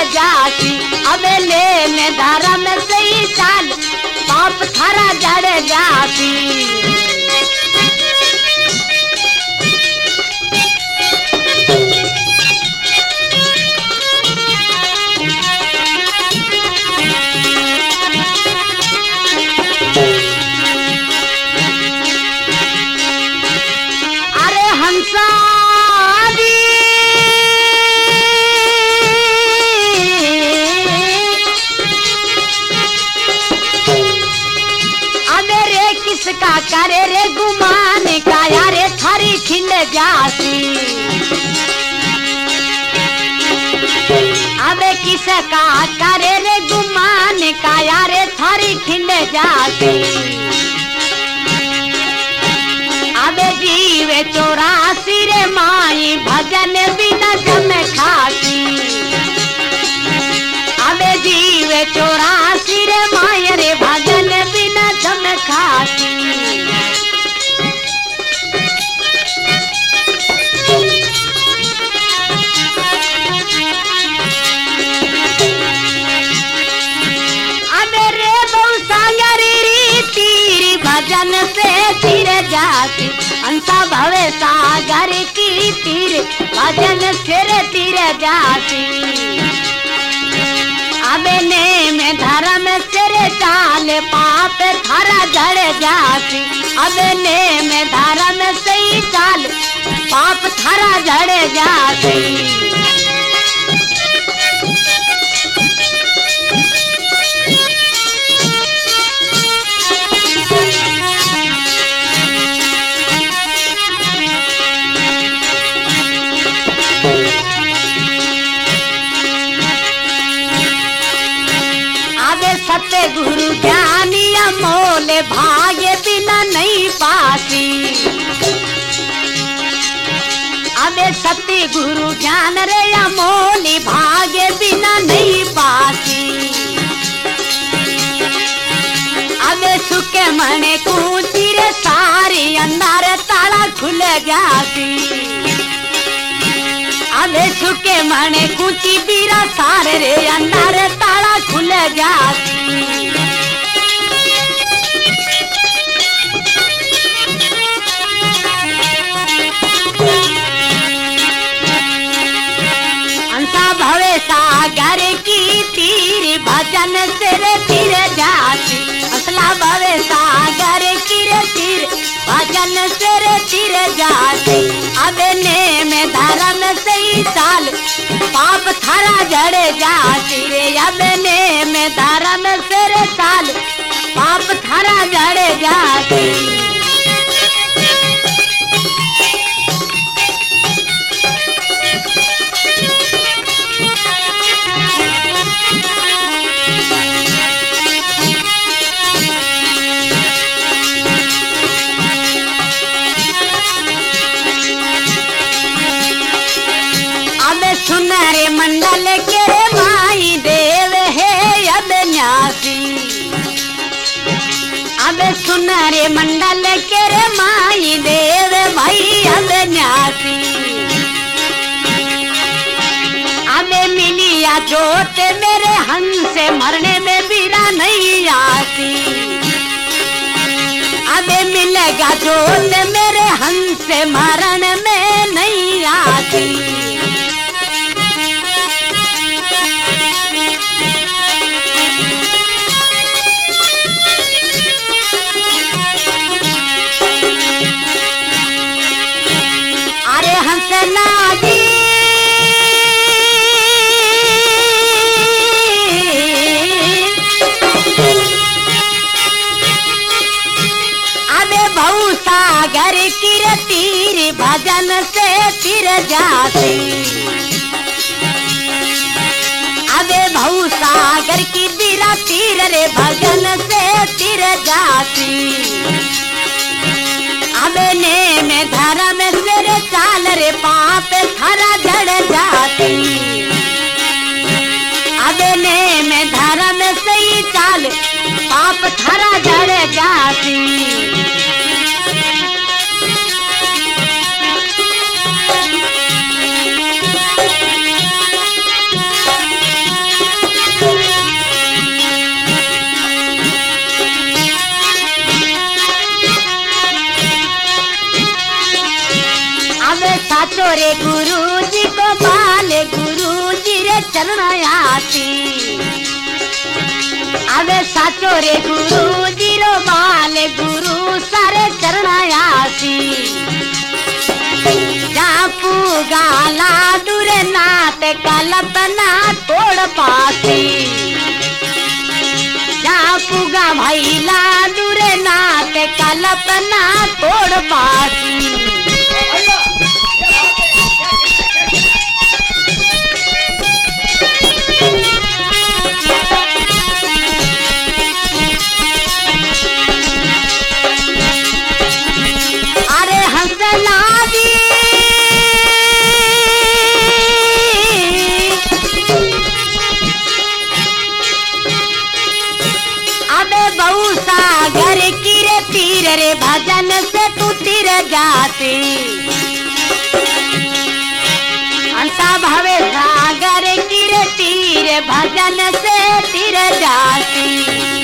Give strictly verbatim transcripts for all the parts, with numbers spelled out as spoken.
जाती। अबे ले में धर्म सही चाल पाप थारा जड़ जाती। अरे हंसा किसका करे रे गुमान का यारे थारी खिंड जाती। अबे किसका करे रे गुमान का यारे थारी खिंड जाती। अबे जीवे चौरासी रे माई भजन बिना जम खाती। अबे जीवे चौरासी रे माई रे भजन बिना जम खाती। अबे रे बहु सागरी तीरी भजन से तीर जाती। अंसा भवे सागर की तीर भजन से तीर जाती। अबे ने में धर्म तेरे चाल पाप थारा जड़ जाती। अबे ने में धर्म सही चाल पाप थारा जड़ जाती। सत्य गुरु ज्ञानी अमोल भाग्य बिना नहीं पाती। अबे सत्य गुरु ज्ञान रे अमोल भाग्य बिना नहीं पाती। अबे सुखे मने कूची रे सारी अंदर ताला खुल जाती। अबे सुखे मने कूची बीरा सारे रे अंदर ताला खुल जाती। अंसा भवे सागर की तीर भजन तेरे तीर जाती। असला भवे सागर की रे तीर भजन तेरे तीर जाती। अबे ने में धर्म सही चाल पाप थारा जड़ जाती रे। अबे ने में धर्म तेरे चाल पाप थारा जड़ जाती। सुनरे मंडल के माई देव है अब न्यासी। अब सुनरे मंडल के माई देव भाई अब न्यासी। अब मिलिया जोत मेरे हंस मरने में बीरा नहीं आती। अब मिलेगा जोत मेरे हंस मरण में नहीं आती। सागर की तीर भजन से तीर जाती। अबे भऊ सागर की बीरा तीर रे भजन से तीर जाती। अबे ने में धर्म से रे चाल रे पाप थारा जड़ जाती। अबे ने में धर्म सही चाल पाप थारा जड़ जाती। रे गुरु जी को पाले गुरु जी रे चरण आसी अबे साचो रे गुरु जी रो बाले गुरु सारे चरण आसी जापू गाला दूरे नाथ कल्पना तोड़ पासी जापूगा भैला दूरे नाथ कल्पना तोड़ पासी अरे हंसला जी अबे बहु सागर की रे तीर रे भजन से तू तीर जाती अंसा भवे सागर की रे तीर भजन से तीर जाती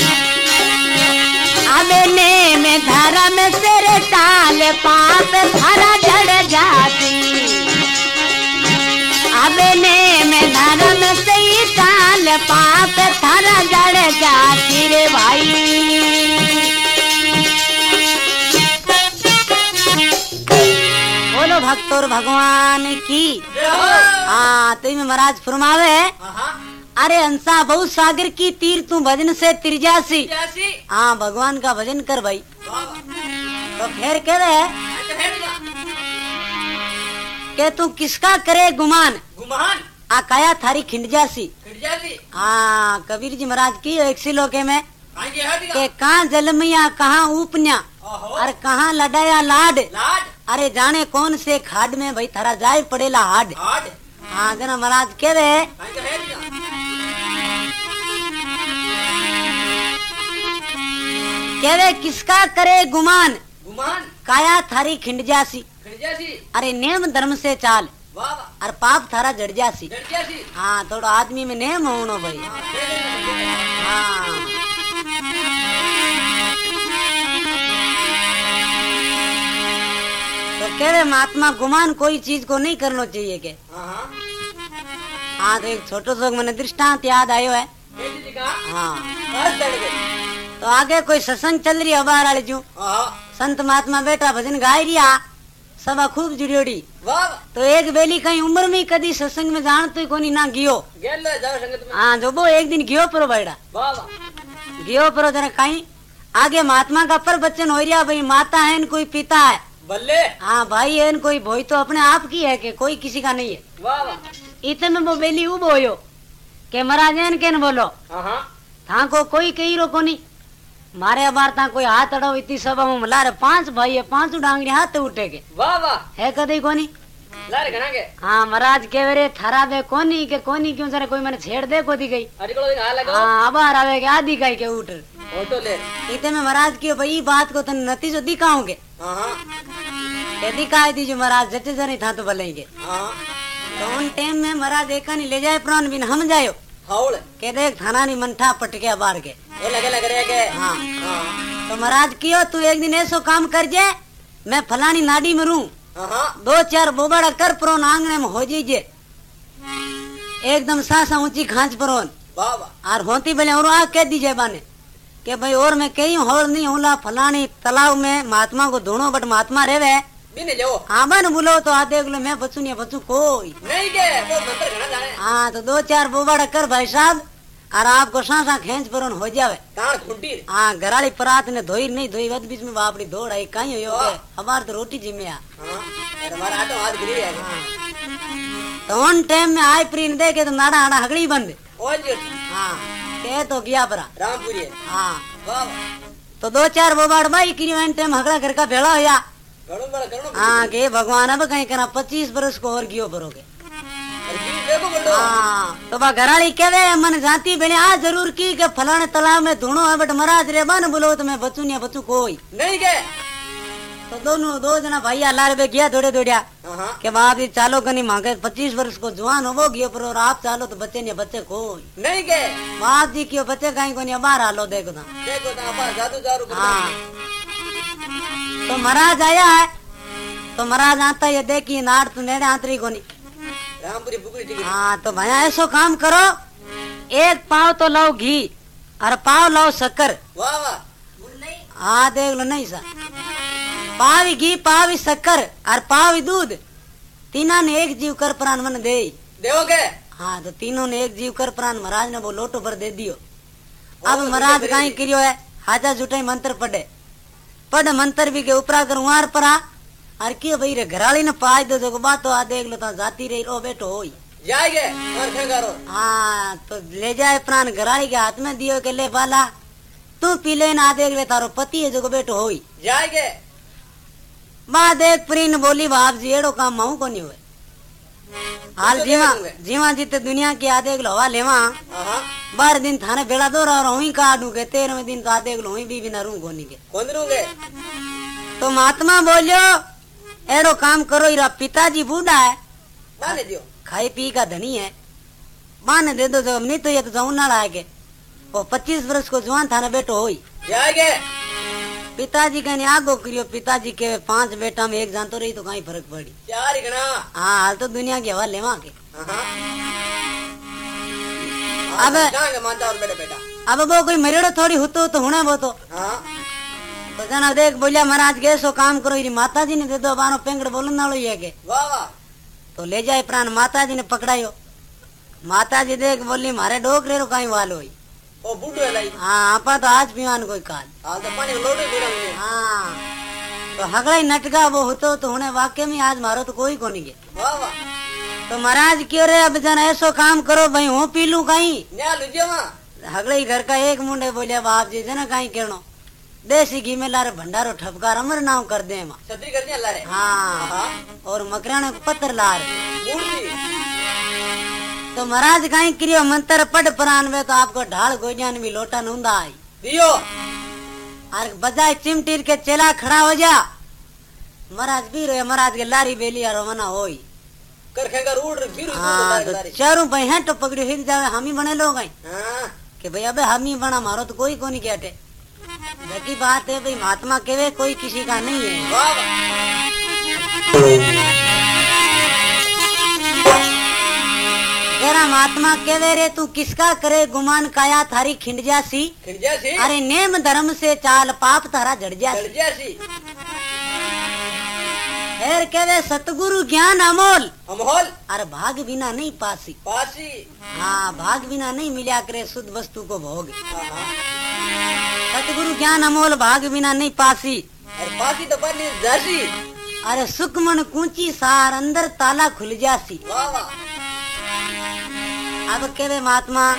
अबे नेम धर्म से रे टाल पाप धरा जड़ जाती अबे नेम धर्म से ही टाल पाप धरा जड़ जाती रे भाई बोलो भक्तोर भगवान की हाँ तो महाराज फरमावे अरे अंसा बहु सागर की तीर तू भजन से तिरजासी हाँ भगवान का भजन कर भाई तो फिर कह रहे के तू किसका करे गुमान गुमान आकाया थारी खिंड जासी हाँ कबीर जी महाराज की एक सिलोके में के कहाँ जलमिया कहाँ ऊपन्या और कहाँ लडाया लाड लाड अरे जाने कौन से खाड में भाई थारा जाय पड़ेला हाड हाड हाँ जना महाराज कह रहे कह रहे किसका करे गुमान गुमान काया थारी खिंड जासी खिड़जासी अरे नेम धर्म से चाल वाह वाह और पाप थारा जड़ जासी खिड़जासी हाँ थोड़ा आदमी में नेम होनो भाई हाँ तो कह रहे महात्मा गुमान कोई चीज को नहीं करना चाहिए के हाँ हाँ तो एक छोटो सा मैंने दृष्टांत याद आयो है जी का हाँ बस चढ़ गए तो आगे कोई सत्संग चल रही है बाहर वाले जू हाँ संत महात्मा बेटा भजन गाय रिया सभा खूब जुड़ियोड़ी वाह वाह तो एक बेली कहीं उम्र में कदी सत्संग में जान तो कोनी ना गियो गेल जाओ संगत में हाँ जो वो एक दिन गियो परो बैठा वाह वाह गियो परो जरा कहीं आगे महात्मा का पर बच्चन हो रिया भाई माता है न कोई पिता है बल्ले हाँ भाई है न कोई भोई तो अपने आप की है के कोई किसी का नहीं है वाह वाह इतने में वो बेली उब होयो के महाराज है न के न बोलो हाँ हाँ था को कोई कही रो कोनी मारे अबार ता कोई हाथ अड़ो इतनी सभा में मला रे पांच भाई है पांच डांगरी हाथ उठे के वाह वाह है कदई कोनी लारे घना के हाँ महाराज के रे थारा बे कोनी के कोनी क्यों जरा कोई मैंने छेड़ दे को दी गई अरे को हां लगा हाँ अबार आवे के आधी गाय के उठ ऑटो ले इतने में महाराज की भाई बात को तन नतीजो दिखाओगे हाँ हाँ ये दिखाई दीजिए महाराज जटे जरे था तो भलेंगे हाँ तो उन टाइम में महाराज देखा नहीं ले जाए प्राण बिन हम जायो हाउल के देख थाना नहीं मंठा पटके बार के ये लगे लग रहे के हाँ हाँ तो महाराज कियो तू एक दिन ऐसो काम कर जे मैं फलानी नाडी में रू हाँ दो चार बोबड़ा कर प्रोन आंगने में हो जीजे एकदम सासा ऊंची खांच प्रोन वाह वाह और होती बेले और आ कह दीजिए बाने के भाई और मैं कहीं होर नहीं होला फलानी तालाब में महात्मा को ढूंढो बट महात्मा रेवे बिने जाओ हाँ बन बोलो तो आ देख लो मैं बचू नहीं बचू कोई नहीं के वो मंत्र घना जाने हाँ तो दो चार बोबड़ा कर भाई साहब और आपको सांसा खेच परोन हो जावे कान खुंटी हाँ घराली परात ने धोई नहीं धोई वत बीच में बापड़ी दौड़ आई कहीं हो गए हमार तो रोटी जिम्मे आ हाँ अरे हमारा आटो हाथ गिरी है तो उन टाइम में आय प्री ने देखे तो नाड़ा आड़ा हगड़ी बंद ओ जी हाँ कह तो गया परा रामपुरी है हाँ वाह तो दो चार बोबाड़ भाई की टाइम हगड़ा घर का भेड़ा होया गणो बड़ा गणो हाँ के भगवान अब कहीं करा पच्चीस बरस को और गियो भरोगे अरे जी देखो बड़ो हाँ तो बा घराली कहवे मन जाती बेले आ जरूर की के फलाने तालाब में धुनो है बट महाराज रे बन बोलो तो मैं बचू नहीं बचू कोई नहीं के तो दोनों दो जना भैया लार बे गया दौड़े दौड़िया हाँ के बाप जी चालो कनी मांगे पच्चीस वर्ष को जवान हो वो गयो पर और आप चालो तो बच्चे नहीं बच्चे कोई नहीं के बाप जी क्यों बच्चे कहीं को नहीं बाहर आलो देखो ना देखो तो आप जादू दारू हाँ तो महाराज आया है तो तो महाराज आता ये देखिए नाड़ तो नेड़े आंतरी कोनी। रामपुरी बुकड़ी टिकरी। हाँ तो भैया ऐसो काम करो, एक पाव तो लो घी और पाव लो शक्कर। वाह वाह। हाँ देख लो नहीं सा, पाव घी पाव शक्कर और पाव दूध, तीना ने एक जीव कर प्राण मन दे देवो के। हाँ तो तीनों ने एक जीव कर प्राण महाराज ने वो लोटो पर दे दियो। अब महाराज कहीं करियो है, हाजा जुटाई मंत्र पढ़े, पढ़ मंत्र भी के ऊपरा कर उहार परा और क्यों भाई रे घराली ने पाई दो जो बात तो आ देख लो तो जाती रही रो बेटो होई जाएगे और खंगारो। हाँ तो ले जाए प्राण घराली के हाथ में दियो के ले बाला तू पी ले ना देख ले तारो पति है जो बेटो होई जाएगे। बा देख प्रीन बोली बाप जी एड़ो काम माऊ को नहीं हुए हाल जीवा जीवा जीते दुनिया की आदेख लो हवा लेवा हाँ बारह दिन थाने बेड़ा दो रहा हूँ काटू के तेरहवें दिन का देख लो हुई भी ना रू गोनी के कौन रूंगे। तो महात्मा बोलियो एड़ो काम करो इरा पिताजी बूढ़ा है माने दियो खाई पी का धनी है माने दे दो जब नहीं तो ये तो जाऊं ना लाएगे वो पच्चीस वर्ष को जवान थाने बेटो होई जाएगे। पिताजी कहने आगो करियो पिताजी के पांच बेटा में एक जान तो रही तो कहीं फर्क पड़ी चार ही गना। हाँ हाल तो दुनिया की हवा लेवा के अब जाएंगे मानता और बेटा बेटा। अब वो कोई मरेड़ो थोड़ी होतो तो होना वो तो हाँ तो जना देख बोलिया महाराज के सो काम करो इरी माता जी ने दे दो बानो पेंगड़ बोलन नालो ये के वाह वाह। तो ले जाए प्राण माता जी ने पकड़ायो। माता जी देख बोली मारे डोकरे रो कहीं वालो हुई ओ बूढ़ो है लाई। हाँ आपा तो आज पीवान कोई काल हाल तो पानी लोटे पीना मुझे। हाँ तो हगड़ा ही नटका वो होतो तो होने वाक्य में आज मारो तो कोई को नहीं के। वाह वाह। तो महाराज क्यों रे अब जन ऐसो काम करो भाई हूँ पी लू कहीं न्या लुजिया वहाँ। हगड़े ही घर का एक मुंडे बोलिया बाप जी जना कहीं कहनो देसी घी में लारे भंडारो ठपकार अमर नाम कर दे मां छतरी कर दिया ला रे। हाँ, हाँ और मकराने को पत्थर ला रहे मूर्ति। तो महाराज कहीं क्रियो मंत्र पढ़ प्राण में तो आपको ढाल गोजान भी लोटा नूंदा आई दियो और बजाय चिमटीर के चेला खड़ा हो जा महाराज भी रहे महाराज के लारी बेली और मना होई कर खेगा रूड फिर हाँ तो चारों भाई हैं तो पकड़ी हिल जावे हम ही बने लोग हैं हाँ कि भाई अबे हम ही बना मारो तो कोई को नहीं कहते की बात है भाई महात्मा केवे कोई किसी का नहीं है। वाह वाह। तेरा महात्मा केवे रे तू किसका करे गुमान काया थारी खिंड जासी खिंडिया सी। अरे नेम धर्म से चाल पाप थारा जड़ जासी खिंडिया सी। फिर केवे सतगुरु ज्ञान अमोल अमोल। अरे भाग बिना नहीं पासी पासी। हाँ भाग बिना नहीं मिला करे शुद्ध वस्तु को भोग हाँ हाँ। सतगुरु ज्ञान अमोल भाग बिना नहीं पासी और पासी तो पानी जासी। अरे सुखमन कूची सार अंदर ताला खुल जासी। वाह वाह। अब केवे महात्मा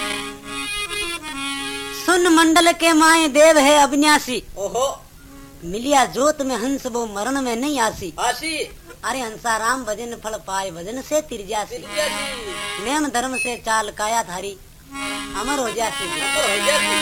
सुन मंडल के माए देव है अविनाशी ओहो मिलिया जोत में हंस वो मरण में नहीं आसी आसी। अरे हंसा राम भजन फल पाए भजन से तिर जासी खिंडिया सी। नेम धर्म से चाल काया थारी अमर हो जासी। ऊपर हो जासी।